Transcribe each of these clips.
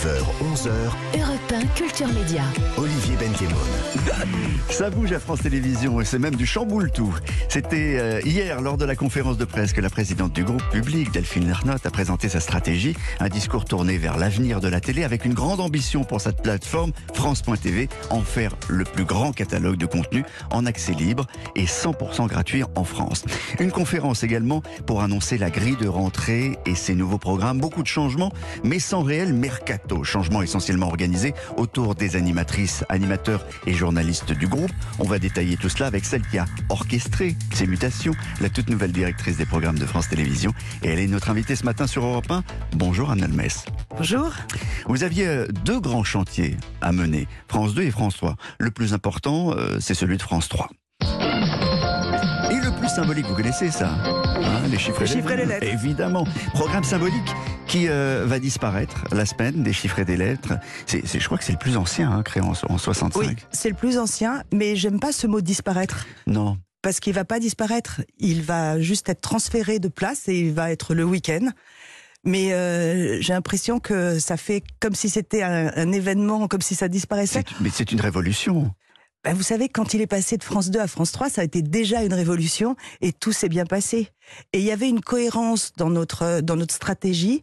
9h, 11h, Europe 1 Culture Média. Olivier Benkemoun. Ça bouge à France Télévisions et c'est même du chamboule tout. C'était hier lors de la conférence de presse que la présidente du groupe public, Delphine Lernotte, a présenté sa stratégie, un discours tourné vers l'avenir de la télé avec une grande ambition pour cette plateforme, France.tv, en faire le plus grand catalogue de contenu en accès libre et 100% gratuit en France. Une conférence également pour annoncer la grille de rentrée et ses nouveaux programmes. Beaucoup de changements, mais sans réel mercato. Changement essentiellement organisé autour des animatrices, animateurs et journalistes du groupe. On va détailler tout cela avec celle qui a orchestré ces mutations, la toute nouvelle directrice des programmes de France Télévisions. Et elle est notre invitée ce matin sur Europe 1. Bonjour Anne Almès. Bonjour. Vous aviez deux grands chantiers à mener, France 2 et France 3. Le plus important, c'est celui de France 3. Et le plus symbolique, vous connaissez ça, hein, les chiffres et les lettres. Évidemment. Programme symbolique qui va disparaître la semaine des chiffres et des lettres. Je crois que c'est le plus ancien, hein, créé en 65. Oui, c'est le plus ancien, mais j'aime pas ce mot disparaître. Non. Parce qu'il va pas disparaître, il va juste être transféré de place et il va être le week-end. Mais j'ai l'impression que ça fait comme si c'était un événement, comme si ça disparaissait. Mais c'est une révolution. Ben, vous savez, quand il est passé de France 2 à France 3, ça a été déjà une révolution et tout s'est bien passé. Et il y avait une cohérence dans notre stratégie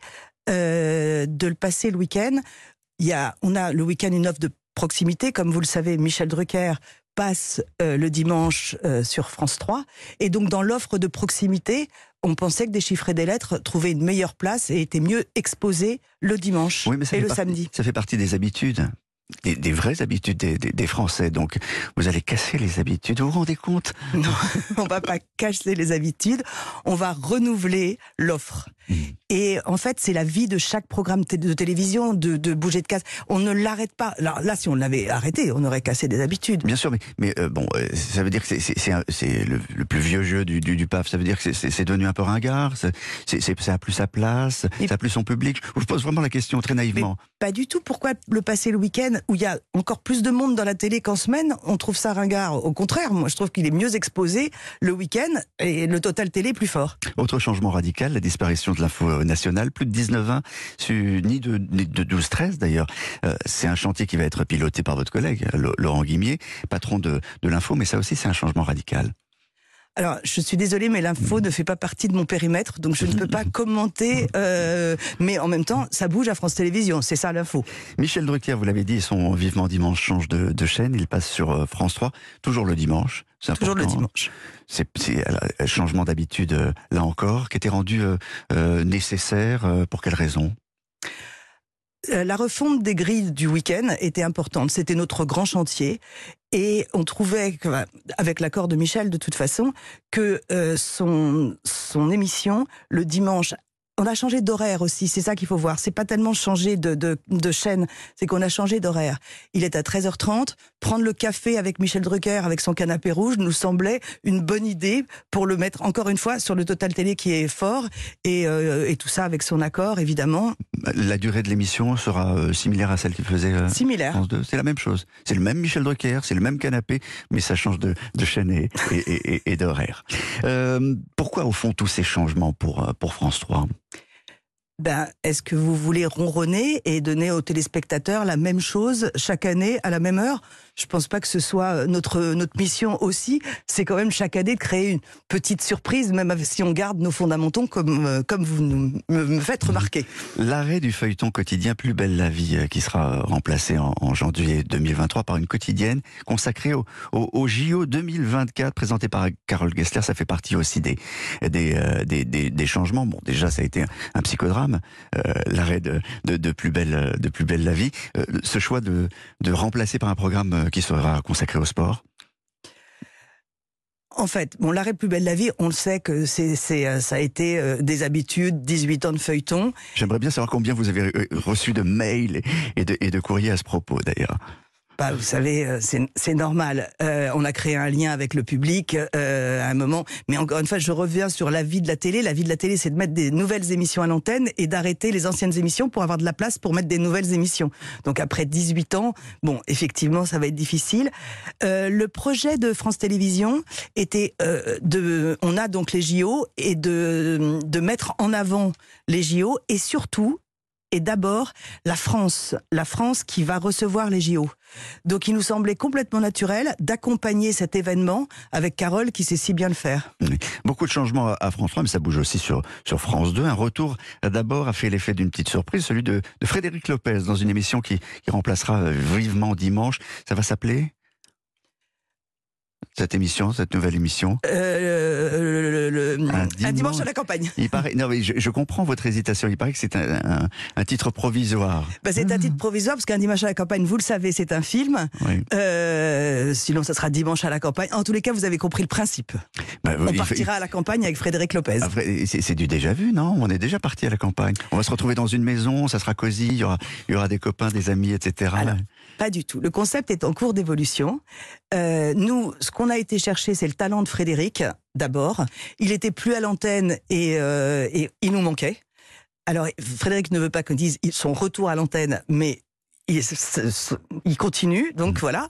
de le passer le week-end. On a le week-end une offre de proximité, comme vous le savez, Michel Drucker passe le dimanche sur France 3. Et donc dans l'offre de proximité, on pensait que des chiffres et des lettres trouvaient une meilleure place et étaient mieux exposés le dimanche et le samedi. Ça fait partie des habitudes. Des vraies habitudes des Français. Donc, vous allez casser les habitudes. Vous vous rendez compte? Non, on va pas casser les habitudes. On va renouveler l'offre. Et en fait, c'est la vie de chaque programme de télévision de bouger de case. On ne l'arrête pas. Alors là, si on l'avait arrêté, on aurait cassé des habitudes. Bien sûr, mais bon, ça veut dire que c'est le plus vieux jeu du PAF. Ça veut dire que c'est devenu un peu ringard. Ça a plus sa place. Ça a plus son public. Je vous pose vraiment la question très naïvement. Mais pas du tout. Pourquoi le passer le week-end où il y a encore plus de monde dans la télé qu'en semaine, on trouve ça ringard? Au contraire, moi je trouve qu'il est mieux exposé le week-end et le Total Télé est plus fort. Autre changement radical, la disparition de l'info nationale, plus de 19-20, ni de 12-13 d'ailleurs. C'est un chantier qui va être piloté par votre collègue, Laurent Guimier, patron de l'info, mais ça aussi c'est un changement radical. Alors, je suis désolée, mais l'info ne fait pas partie de mon périmètre, donc je ne peux pas commenter, mais en même temps, ça bouge à France Télévisions, c'est ça l'info. Michel Drucker, vous l'avez dit, son Vivement Dimanche change de chaîne, il passe sur France 3, toujours le dimanche. C'est toujours important. le dimanche. C'est un changement d'habitude, là encore, qui était rendu nécessaire, pour quelle raison ? La refonte des grilles du week-end était importante, c'était notre grand chantier. Et on trouvait, avec l'accord de Michel de toute façon, que son émission, le dimanche, on a changé d'horaire aussi, c'est ça qu'il faut voir. C'est pas tellement changer de chaîne, c'est qu'on a changé d'horaire. Il est à 13h30, prendre le café avec Michel Drucker, avec son canapé rouge, nous semblait une bonne idée pour le mettre, encore une fois, sur le Total Télé qui est fort, et tout ça avec son accord, évidemment. La durée de l'émission sera similaire à celle qu'il faisait similaire. France 2. C'est la même chose. C'est le même Michel Drucker, c'est le même canapé, mais ça change de chaîne et d'horaire. Pourquoi, au fond, tous ces changements pour France 3 ? Est-ce que vous voulez ronronner et donner aux téléspectateurs la même chose chaque année à la même heure? Je pense pas que ce soit notre mission aussi. C'est quand même chaque année de créer une petite surprise, même si on garde nos fondamentaux comme vous me faites remarquer. L'arrêt du feuilleton quotidien Plus belle la vie, qui sera remplacé en janvier 2023 par une quotidienne consacrée au JO 2024 présenté par Carole Gessler. Ça fait partie aussi des changements. Bon, déjà ça a été un psychodrame. L'arrêt de Plus belle la vie, ce choix de remplacer par un programme qui sera consacré au sport. En fait, l'arrêt Plus belle la vie, on le sait que ça a été des habitudes, 18 ans de feuilleton. J'aimerais bien savoir combien vous avez reçu de mails et de courriers à ce propos d'ailleurs. Vous savez, c'est normal. On a créé un lien avec le public à un moment. Mais encore une fois, je reviens sur la vie de la télé. La vie de la télé, c'est de mettre des nouvelles émissions à l'antenne et d'arrêter les anciennes émissions pour avoir de la place pour mettre des nouvelles émissions. Donc après 18 ans, effectivement, ça va être difficile. Le projet de France Télévisions était on a donc les JO et de mettre en avant les JO et surtout est d'abord la France qui va recevoir les JO. Donc il nous semblait complètement naturel d'accompagner cet événement avec Carole qui sait si bien le faire. Oui. Beaucoup de changements à France 3, mais ça bouge aussi sur France 2. Un retour d'abord a fait l'effet d'une petite surprise, celui de Frédéric Lopez dans une émission qui remplacera vivement dimanche. Ça va s'appeler cette nouvelle émission Un dimanche à la campagne. Il paraît, non, mais je comprends votre hésitation. Il paraît que c'est un titre provisoire. C'est un titre provisoire parce qu'un dimanche à la campagne, vous le savez, c'est un film. Oui. Sinon, ça sera dimanche à la campagne. En tous les cas, vous avez compris le principe. On partira à la campagne avec Frédéric Lopez. Après, c'est du déjà vu, non? On est déjà parti à la campagne. On va se retrouver dans une maison, ça sera cosy, il y aura des copains, des amis, etc. Alors, pas du tout. Le concept est en cours d'évolution. Nous, ce qu'on a été chercher, c'est le talent de Frédéric, d'abord. Il était plus à l'antenne et il nous manquait. Alors, Frédéric ne veut pas qu'on dise son retour à l'antenne, mais il continue, donc voilà.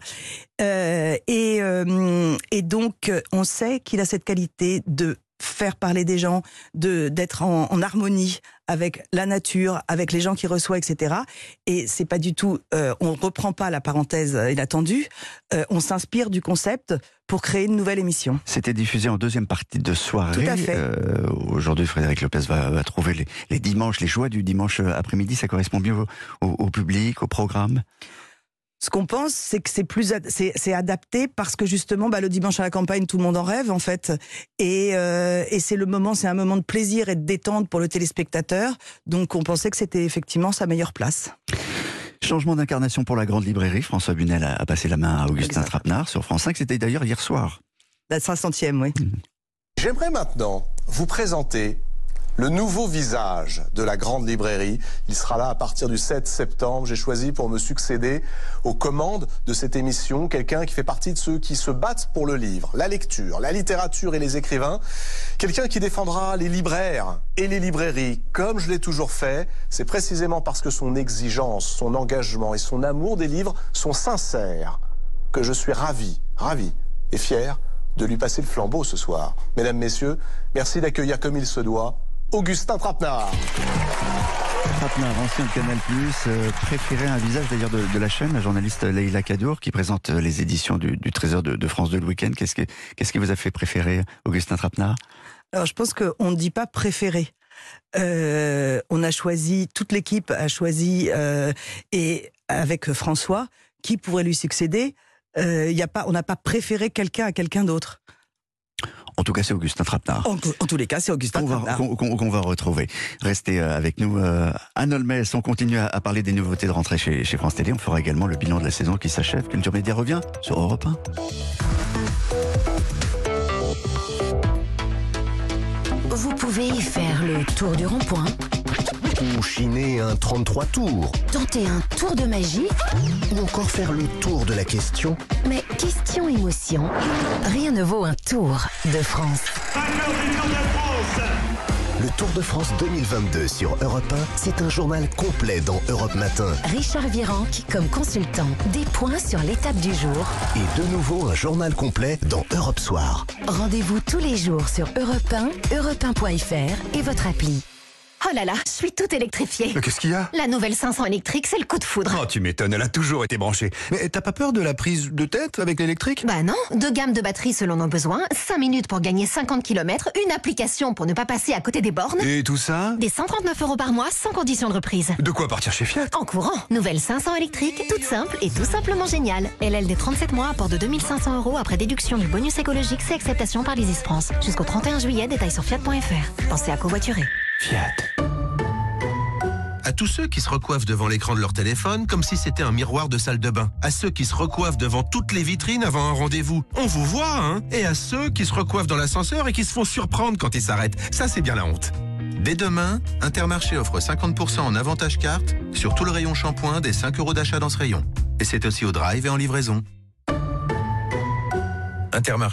Et donc, on sait qu'il a cette qualité de faire parler des gens, d'être en harmonie avec la nature, avec les gens qu'il reçoit, etc. Et c'est pas du tout, on reprend pas la parenthèse inattendue, on s'inspire du concept pour créer une nouvelle émission. C'était diffusé en deuxième partie de soirée. Tout à fait. Aujourd'hui, Frédéric Lopez va trouver les dimanches, les joies du dimanche après-midi. Ça correspond bien au public, au programme. Ce qu'on pense, c'est que c'est adapté parce que justement, le dimanche à la campagne, tout le monde en rêve en fait, et c'est un moment de plaisir et de détente pour le téléspectateur. Donc, on pensait que c'était effectivement sa meilleure place. Changement d'incarnation pour la grande librairie. François Bunel a passé la main à Augustin Trapenard sur France 5. C'était d'ailleurs hier soir. La 500e, oui. J'aimerais maintenant vous présenter le nouveau visage de la grande librairie. Il sera là à partir du 7 septembre. J'ai choisi pour me succéder aux commandes de cette émission quelqu'un qui fait partie de ceux qui se battent pour le livre, la lecture, la littérature et les écrivains. Quelqu'un qui défendra les libraires et les librairies comme je l'ai toujours fait. C'est précisément parce que son exigence, son engagement et son amour des livres sont sincères que je suis ravi et fier de lui passer le flambeau ce soir. Mesdames, Messieurs, merci d'accueillir comme il se doit Augustin Trapenard. Trapenard, ancien de Canal+, préféré un visage d'ailleurs de la chaîne, la journaliste Leïla Kadour, qui présente les éditions du Trésor de France 2 le week-end. Qu'est-ce qui vous a fait préférer Augustin Trapenard? Alors, je pense qu'on ne dit pas préféré. On a choisi, toute l'équipe a choisi, et avec François, qui pourrait lui succéder. On n'a pas préféré quelqu'un à quelqu'un d'autre. En tout cas, c'est Augustin Trapenard. En tous les cas, c'est Augustin Trapenard. Qu'on va retrouver. Restez avec nous. Anne Olmès, on continue à parler des nouveautés de rentrée chez France Télé. On fera également le bilan de la saison qui s'achève. Culture Média revient sur Europe 1. Vous pouvez faire le tour du rond-point, Ou chiner un 33 tours. tenter un tour de magie, Ou encore faire le tour de la question. mais question émotion, rien ne vaut un tour de France. Le Tour de France 2022 sur Europe 1, c'est un journal complet dans Europe Matin. Richard Virenque comme consultant, des points sur l'étape du jour. Et de nouveau un journal complet dans Europe Soir. Rendez-vous tous les jours sur Europe 1, europe1.fr et votre appli. Oh là là, je suis toute électrifiée. Qu'est-ce qu'il y a? La nouvelle 500 électrique, c'est le coup de foudre. Oh, tu m'étonnes, elle a toujours été branchée. Mais t'as pas peur de la prise de tête avec l'électrique? Bah non, 2 gammes de batterie selon nos besoins, 5 minutes pour gagner 50 km, une application pour ne pas passer à côté des bornes. Et tout ça? Des 139 € par mois sans condition de reprise. De quoi partir chez Fiat? En courant, nouvelle 500 électrique, toute simple et tout simplement géniale. LLD 37 mois, apport de 2500 € après déduction du bonus écologique, c'est acceptation par l'Isis France. Jusqu'au 31 juillet, détails sur fiat.fr. Pensez à covoiturer. Fiat. À tous ceux qui se recoiffent devant l'écran de leur téléphone comme si c'était un miroir de salle de bain. À ceux qui se recoiffent devant toutes les vitrines avant un rendez-vous. On vous voit, hein? Et à ceux qui se recoiffent dans l'ascenseur et qui se font surprendre quand ils s'arrêtent. Ça, c'est bien la honte. Dès demain, Intermarché offre 50% en avantage carte sur tout le rayon shampoing des 5 € d'achat dans ce rayon. Et c'est aussi au drive et en livraison. Intermarché.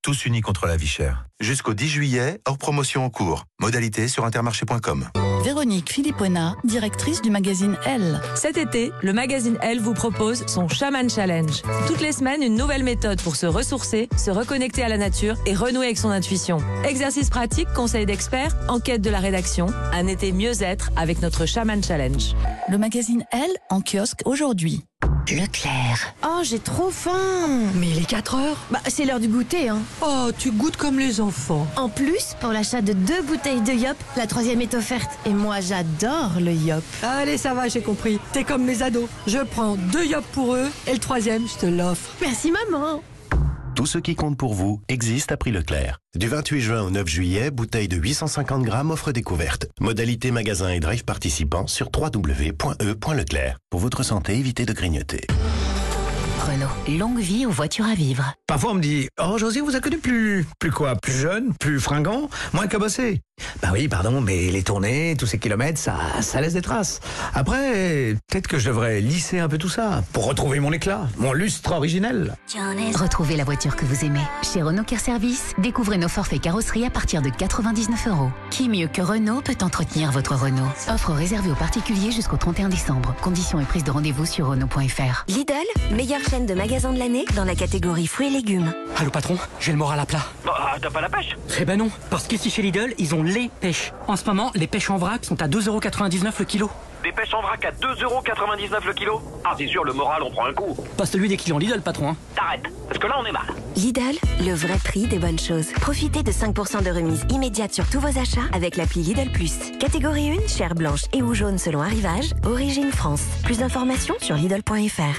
tous unis contre la vie chère. Jusqu'au 10 juillet, hors promotion en cours. Modalité sur intermarché.com. Véronique Philippona, directrice du magazine Elle. Cet été, le magazine Elle vous propose son Shaman Challenge. Toutes les semaines, une nouvelle méthode pour se ressourcer, se reconnecter à la nature et renouer avec son intuition. Exercices pratiques, conseils d'experts, enquête de la rédaction. Un été mieux-être avec notre Shaman Challenge. Le magazine Elle en kiosque aujourd'hui. Leclerc. Oh, j'ai trop faim. Mais il est 4 heures. Bah, c'est l'heure du goûter, hein. Oh, tu goûtes comme les enfants. En plus, pour l'achat de 2 bouteilles de Yop, la 3e est offerte. Et moi, j'adore le Yop. Allez, ça va, j'ai compris. T'es comme mes ados. Je prends 2 Yop pour eux et le 3e, je te l'offre. Merci, maman. Tout ce qui compte pour vous existe à prix Leclerc. Du 28 juin au 9 juillet, bouteille de 850 grammes offre découverte. Modalité magasin et drive participants sur www.e.leclerc. Pour votre santé, évitez de grignoter. Renault, longue vie aux voitures à vivre. Parfois on me dit « Oh José, vous a connu plus quoi? Plus jeune, plus fringant, moins cabossé ?» Bah oui, pardon, mais les tournées, tous ces kilomètres, ça laisse des traces. Après, peut-être que je devrais lisser un peu tout ça, pour retrouver mon éclat, mon lustre originel. Retrouvez la voiture que vous aimez. Chez Renault Care Service, découvrez nos forfaits carrosserie à partir de 99 €. Qui mieux que Renault peut entretenir votre Renault? Offre réservée aux particuliers jusqu'au 31 décembre. Conditions et prise de rendez-vous sur Renault.fr. Lidl, meilleure chaîne de magasins de l'année dans la catégorie fruits et légumes. Allô patron, j'ai le moral à plat. Bah, t'as pas la pêche? Eh ben non, parce qu'ici chez Lidl, ils ont les pêches. En ce moment, les pêches en vrac sont à 2,99 € le kilo. Des pêches en vrac à 2,99 € le kilo? Ah, c'est sûr, le moral, on prend un coup. Pas celui des clients Lidl, patron. Hein. T'arrêtes, parce que là, on est mal. Lidl, le vrai prix des bonnes choses. Profitez de 5% de remise immédiate sur tous vos achats avec l'appli Lidl Plus. Catégorie 1, chair blanche et ou jaune selon arrivage. Origine France. Plus d'informations sur Lidl.fr.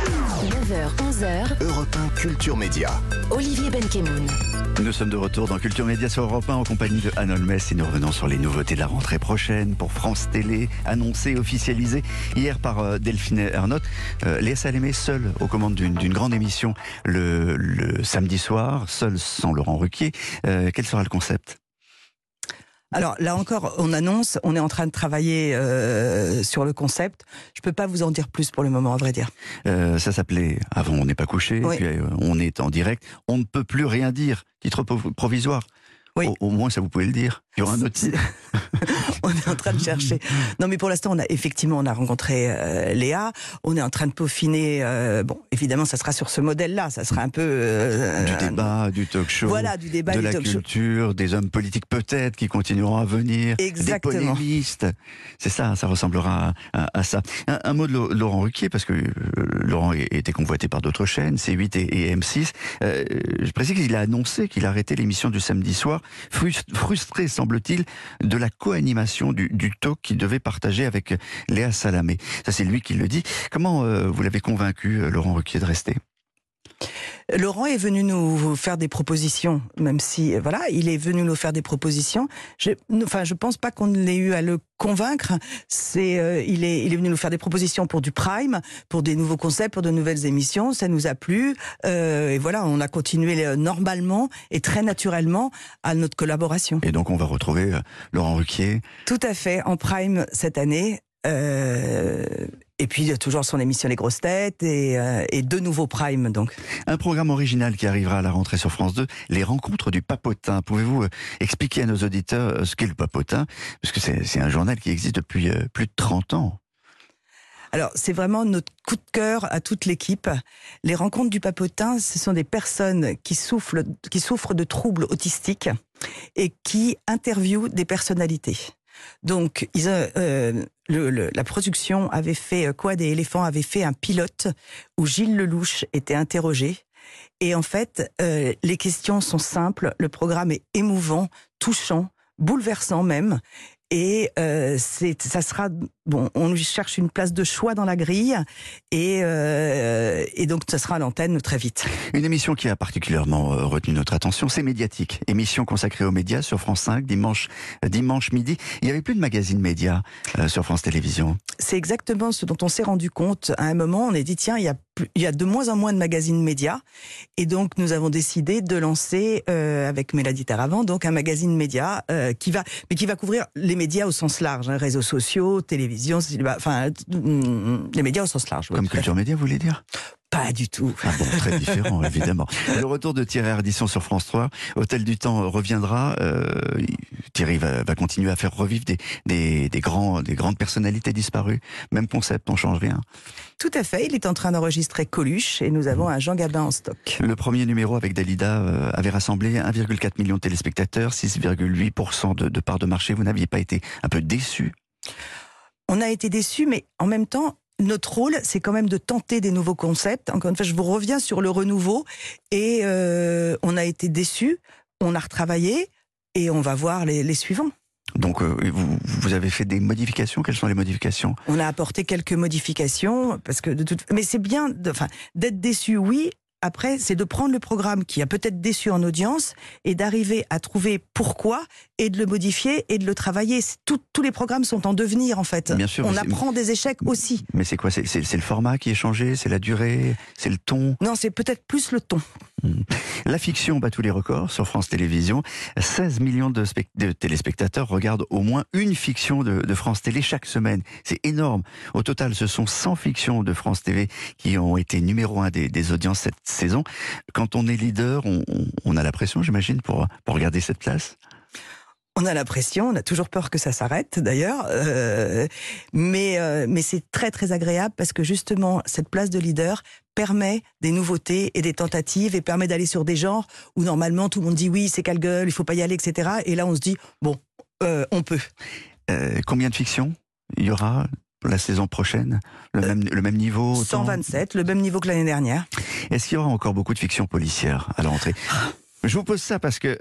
9h, 11h. Europe 1 Culture Média. Olivier Benkemoun. Nous sommes de retour dans Culture Média sur Europe 1 en compagnie de Anne Holmes et nous revenons sur les nouveautés de la rentrée prochaine pour France Télé, annoncées, officialisées hier par Delphine Ernotte. Léa Salamé, seule aux commandes d'une grande émission le samedi soir, seule sans Laurent Ruquier. Quel sera le concept ? Alors là encore, on annonce, on est en train de travailler sur le concept. Je peux pas vous en dire plus pour le moment, à vrai dire. Ça s'appelait « Avant on n'est pas couché oui. », puis on est en direct. On ne peut plus rien dire, titre provisoire. Oui. Au moins, ça vous pouvez le dire. Il y aura un autre titre. On est en train de chercher. Non, mais pour l'instant, on a rencontré Léa. On est en train de peaufiner. Bon, évidemment, ça sera sur ce modèle-là. Ça sera un peu du débat, du talk-show. Voilà, du débat, de du la talk culture, show. Des hommes politiques peut-être qui continueront à venir. Exactement. Des polémistes. C'est ça, ça ressemblera à ça. Un mot de Laurent Ruquier, parce que Laurent était convoité par d'autres chaînes, C8 et M6. Je précise qu'il a annoncé qu'il arrêtait l'émission du samedi soir, frustré, semble-t-il, de la co-animation du talk qu'il devait partager avec Léa Salamé. Ça, c'est lui qui le dit. Comment vous l'avez convaincu, Laurent Ruquier, de rester ? Laurent est venu nous faire des propositions, même si, voilà, il est venu nous faire des propositions. Je pense pas qu'on l'ait eu à le convaincre. Il est venu nous faire des propositions pour du prime, pour des nouveaux concepts, pour de nouvelles émissions. Ça nous a plu. Et voilà, on a continué normalement et très naturellement à notre collaboration. Et donc, on va retrouver Laurent Ruquier. Tout à fait, en prime cette année. Et puis, il y a toujours son émission Les Grosses Têtes et deux nouveaux primes, donc. Un programme original qui arrivera à la rentrée sur France 2, les rencontres du Papotin. Pouvez-vous expliquer à nos auditeurs ce qu'est le Papotin? Parce que c'est un journal qui existe depuis plus de 30 ans. Alors, c'est vraiment notre coup de cœur à toute l'équipe. Les rencontres du Papotin, ce sont des personnes qui souffrent de troubles autistiques et qui interviewent des personnalités. Donc, la production avait fait, Quad et Éléphant avait fait un pilote où Gilles Lelouch était interrogé. Et en fait, les questions sont simples, le programme est émouvant, touchant, bouleversant même. Et ça sera bon. On lui cherche une place de choix dans la grille, et donc ça sera à l'antenne très vite. Une émission qui a particulièrement retenu notre attention, c'est Médiatique, émission consacrée aux médias sur France 5 dimanche midi. Il n'y avait plus de magazine média sur France Télévisions. C'est exactement ce dont on s'est rendu compte à un moment. On a dit tiens, il y a de moins en moins de magazines médias, et donc nous avons décidé de lancer avec Mélodie Taravant donc un magazine média qui va couvrir les médias au sens large, hein, réseaux sociaux, télévision, enfin les médias au sens large. Comme Culture Média, vous voulez dire? Pas du tout. Ah bon, très différent, évidemment. Le retour de Thierry Ardisson sur France 3. Hôtel du Temps reviendra. Thierry va continuer à faire revivre des grandes personnalités disparues. Même concept, on change rien. Tout à fait. Il est en train d'enregistrer Coluche et nous avons un Jean Gabin en stock. Le premier numéro avec Dalida avait rassemblé 1,4 million de téléspectateurs, 6,8% de part de marché. Vous n'aviez pas été un peu déçu? On a été déçus, mais en même temps, notre rôle, c'est quand même de tenter des nouveaux concepts. Encore une fois, je vous reviens sur le renouveau. Et on a été déçus, on a retravaillé et on va voir les suivants. Donc, vous avez fait des modifications. Quelles sont les modifications? On a apporté quelques modifications, parce que mais c'est bien d'être déçu, oui. Après, c'est de prendre le programme qui a peut-être déçu en audience et d'arriver à trouver pourquoi et de le modifier et de le travailler. Tous les programmes sont en devenir, en fait. Bien sûr, on apprend des échecs aussi. Mais c'est quoi? C'est le format qui est changé? C'est la durée? C'est le ton? Non, c'est peut-être plus le ton. La fiction bat tous les records sur France Télévisions. 16 millions de téléspectateurs regardent au moins une fiction de France Télé chaque semaine. C'est énorme. Au total, ce sont 100 fictions de France TV qui ont été numéro 1 des audiences cette saison. Quand on est leader, on a la pression, j'imagine, pour garder cette place. On a la pression, on a toujours peur que ça s'arrête d'ailleurs, mais c'est très très agréable parce que justement cette place de leader permet des nouveautés et des tentatives et permet d'aller sur des genres où normalement tout le monde dit oui c'est casse-gueule, il faut pas y aller, etc. Et là on se dit bon, on peut. Combien de fictions il y aura la saison prochaine? Le même niveau? 127, le même niveau que l'année dernière. Est-ce qu'il y aura encore beaucoup de fictions policières à la rentrée? Je vous pose ça parce que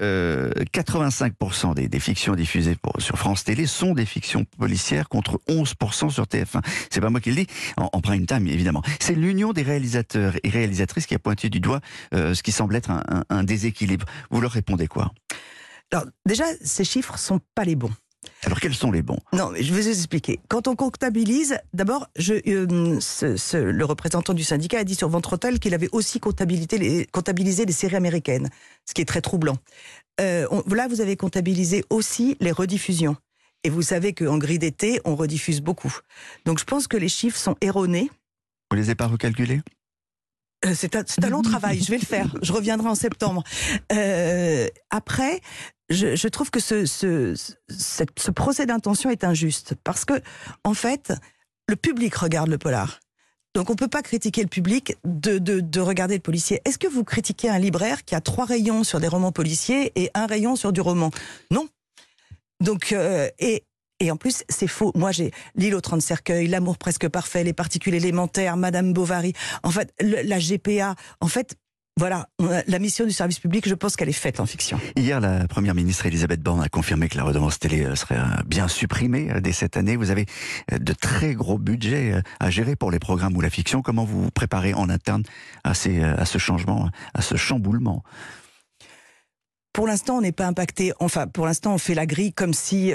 85% des fictions diffusées sur France Télé sont des fictions policières contre 11% sur TF1. C'est pas moi qui le dis, en prime time évidemment. C'est l'Union des réalisateurs et réalisatrices qui a pointé du doigt ce qui semble être un déséquilibre. Vous leur répondez quoi? Alors déjà, ces chiffres sont pas les bons. Alors quels sont les bons? Non, mais je vais vous expliquer. Quand on comptabilise, d'abord, le représentant du syndicat a dit sur Ventre Hôtel qu'il avait aussi comptabilisé les séries américaines, ce qui est très troublant. Là, vous avez comptabilisé aussi les rediffusions. Et vous savez qu'en grille d'été, on rediffuse beaucoup. Donc je pense que les chiffres sont erronés. Vous les avez pas recalculés? C'est un long travail, je vais le faire. Je reviendrai en septembre. Après, je trouve que ce procès d'intention est injuste. Parce que, en fait, le public regarde le polar. Donc on ne peut pas critiquer le public de regarder le policier. Est-ce que vous critiquez un libraire qui a 3 rayons sur des romans policiers et 1 rayon sur du roman? Non. Donc, et en plus, c'est faux. Moi, j'ai L'île aux 30 cercueils, L'amour presque parfait, Les particules élémentaires, Madame Bovary. En fait, la GPA. En fait, voilà, la mission du service public, je pense qu'elle est faite en fiction. Hier, la première ministre Elisabeth Borne a confirmé que la redevance télé serait bien supprimée dès cette année. Vous avez de très gros budgets à gérer pour les programmes ou la fiction. Comment vous vous préparez en interne à ce changement, à ce chamboulement? Pour l'instant, on n'est pas impacté. Enfin, pour l'instant, on fait la grille comme si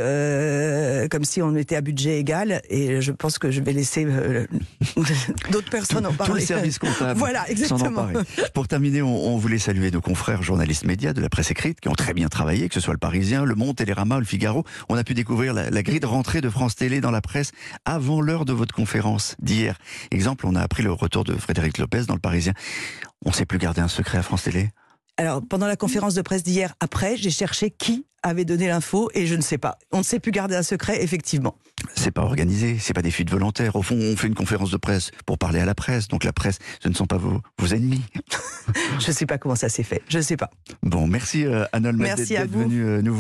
on était à budget égal. Et je pense que je vais laisser d'autres personnes en parler. Tout le service comptable. Voilà, exactement. Pour terminer, on voulait saluer nos confrères journalistes médias de la presse écrite qui ont très bien travaillé, que ce soit le Parisien, le Monde, Télérama, le Figaro. On a pu découvrir la grille de rentrée de France Télé dans la presse avant l'heure de votre conférence d'hier. Exemple, on a appris le retour de Frédéric Lopez dans le Parisien. On ne sait plus garder un secret à France Télé? Alors, pendant la conférence de presse d'hier, après, j'ai cherché qui avait donné l'info et je ne sais pas. On ne sait plus garder un secret, effectivement. C'est pas organisé, c'est pas des fuites volontaires. Au fond, on fait une conférence de presse pour parler à la presse. Donc la presse, ce ne sont pas vos ennemis. Je ne sais pas comment ça s'est fait, je ne sais pas. Bon, merci Anne Olmert d'être venue nous